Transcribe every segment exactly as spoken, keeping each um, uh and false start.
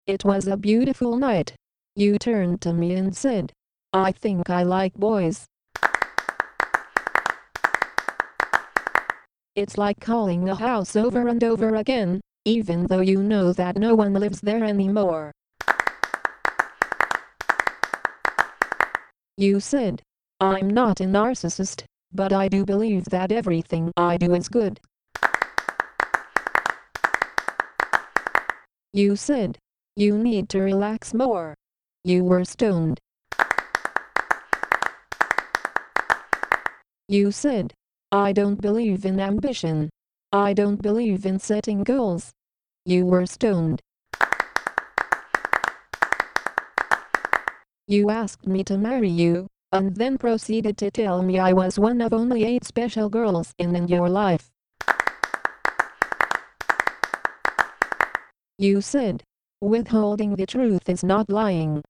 It was a beautiful night. You turned to me and said, "I think I like boys." It's like calling a house over and over again, even though you know that no one lives there anymore. You said, "I'm not a narcissist, but I do believe that everything I do is good." You said, "You need to relax more." You were stoned. You said, "I don't believe in ambition. I don't believe in setting goals." You were stoned. You asked me to marry you, and then proceeded to tell me I was one of only eight special girls in, in your life. You said, "Withholding the truth is not lying."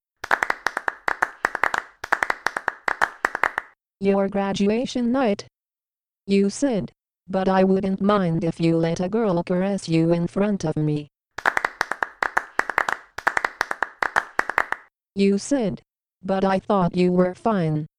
Your graduation night. You said, "But I wouldn't mind if you let a girl caress you in front of me." You said, "But I thought you were fine."